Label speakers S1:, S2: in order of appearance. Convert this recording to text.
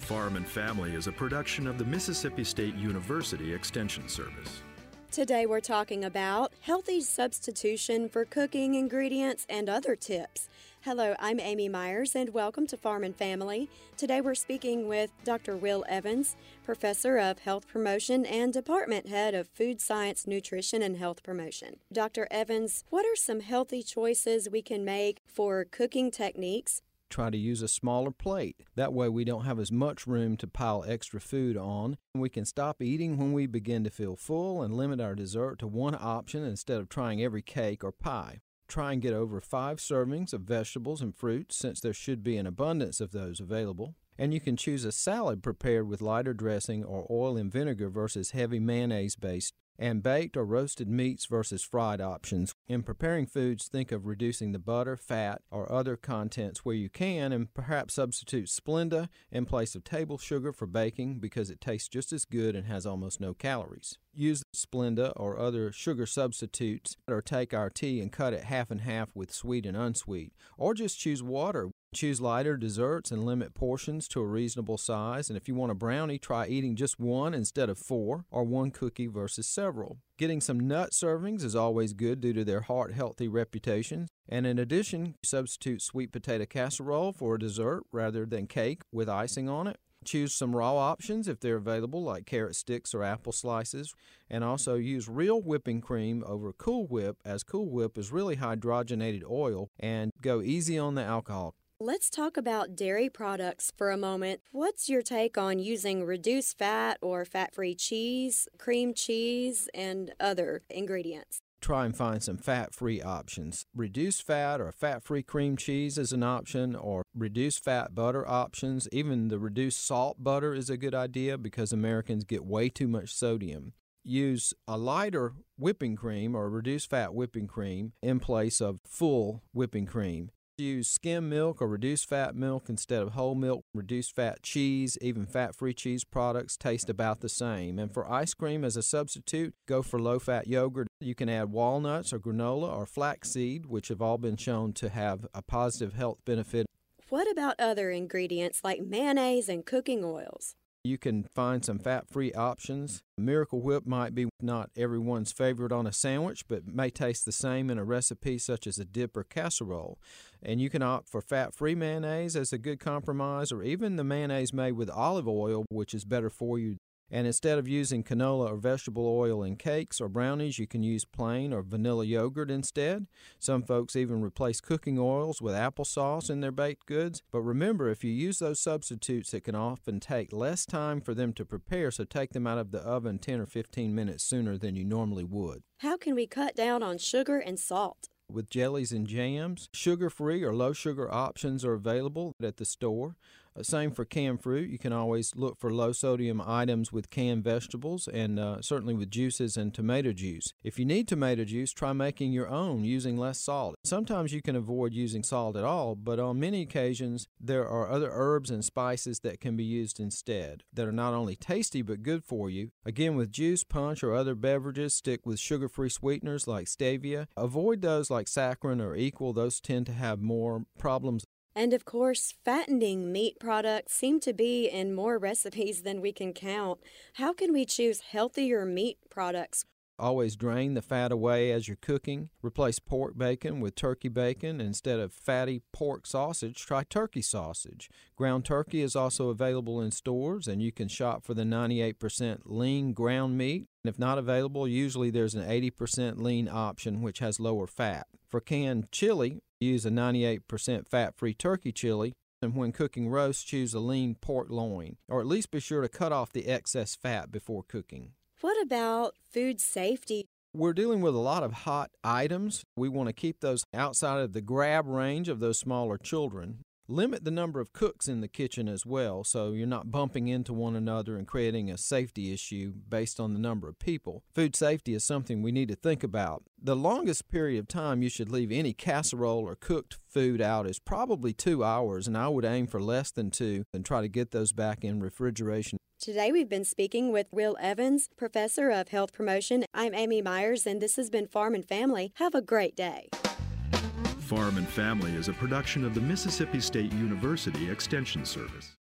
S1: Farm and Family is a production of the Mississippi State University Extension Service.
S2: Today we're talking about healthy substitution for cooking ingredients and other tips. Hello, I'm Amy Myers and welcome to Farm and Family. Today we're speaking with Dr. Will Evans, Professor of Health Promotion and Department Head of Food Science, Nutrition, and Health Promotion. Dr. Evans, what are some healthy choices we can make for cooking techniques?
S3: Try to use a smaller plate. That way we don't have as much room to pile extra food on. We can stop eating when we begin to feel full and limit our dessert to one option instead of trying every cake or pie. Try and get over 5 servings of vegetables and fruits since there should be an abundance of those available. And you can choose a salad prepared with lighter dressing or oil and vinegar versus heavy mayonnaise-based, and baked or roasted meats versus fried options. In preparing foods, think of reducing the butter, fat, or other contents where you can, and perhaps substitute Splenda in place of table sugar for baking because it tastes just as good and has almost no calories. Use Splenda or other sugar substitutes, or take our tea and cut it half and half with sweet and unsweet, or just choose water. Choose lighter desserts and limit portions to a reasonable size. And if you want a brownie, try eating just one instead of 4, or one cookie versus several. Getting some nut servings is always good due to their heart-healthy reputation. And in addition, substitute sweet potato casserole for a dessert rather than cake with icing on it. Choose some raw options if they're available, like carrot sticks or apple slices. And also use real whipping cream over Cool Whip, as Cool Whip is really hydrogenated oil, and go easy on the alcohol.
S2: Let's talk about dairy products for a moment. What's your take on using reduced fat or fat-free cheese, cream cheese, and other ingredients?
S3: Try and find some fat-free options. Reduced fat or fat-free cream cheese is an option, or reduced fat butter options. Even the reduced salt butter is a good idea because Americans get way too much sodium. Use a lighter whipping cream or reduced fat whipping cream in place of full whipping cream. Use skim milk or reduced fat milk instead of whole milk. Reduced fat cheese, even fat-free cheese products, taste about the same. And for ice cream as a substitute, go for low-fat yogurt. You can add walnuts or granola or flaxseed, which have all been shown to have a positive health benefit.
S2: What about other ingredients like mayonnaise and cooking oils?
S3: You can find some fat-free options. Miracle Whip might be not everyone's favorite on a sandwich, but may taste the same in a recipe such as a dip or casserole. And you can opt for fat-free mayonnaise as a good compromise, or even the mayonnaise made with olive oil, which is better for you. And instead of using canola or vegetable oil in cakes or brownies, you can use plain or vanilla yogurt instead. Some folks even replace cooking oils with applesauce in their baked goods. But remember, if you use those substitutes, it can often take less time for them to prepare, so take them out of the oven 10 or 15 minutes sooner than you normally would.
S2: How can we cut down on sugar and salt?
S3: With jellies and jams, sugar-free or low-sugar options are available at the store. Same for canned fruit. You can always look for low-sodium items with canned vegetables and certainly with juices and tomato juice. If you need tomato juice, try making your own using less salt. Sometimes you can avoid using salt at all, but on many occasions, there are other herbs and spices that can be used instead that are not only tasty but good for you. Again, with juice, punch, or other beverages, stick with sugar-free sweeteners like stevia. Avoid those like saccharin or equal. Those tend to have more problems.
S2: And of course, fattening meat products seem to be in more recipes than we can count. How can we choose healthier meat products?
S3: Always drain the fat away as you're cooking. Replace pork bacon with turkey bacon. Instead of fatty pork sausage, try turkey sausage. Ground turkey is also available in stores, and you can shop for the 98% lean ground meat. If not available, usually there's an 80% lean option, which has lower fat. For canned chili, use a 98% fat-free turkey chili. And when cooking roast, choose a lean pork loin, or at least be sure to cut off the excess fat before cooking.
S2: What about food safety?
S3: We're dealing with a lot of hot items. We want to keep those outside of the grab range of those smaller children. Limit the number of cooks in the kitchen as well, so you're not bumping into one another and creating a safety issue based on the number of people. Food safety is something we need to think about. The longest period of time you should leave any casserole or cooked food out is probably 2 hours, and I would aim for less than 2 and try to get those back in refrigeration.
S2: Today we've been speaking with Will Evans, Professor of Health Promotion. I'm Amy Myers, and this has been Farm and Family. Have a great day.
S1: Farm and Family is a production of the Mississippi State University Extension Service.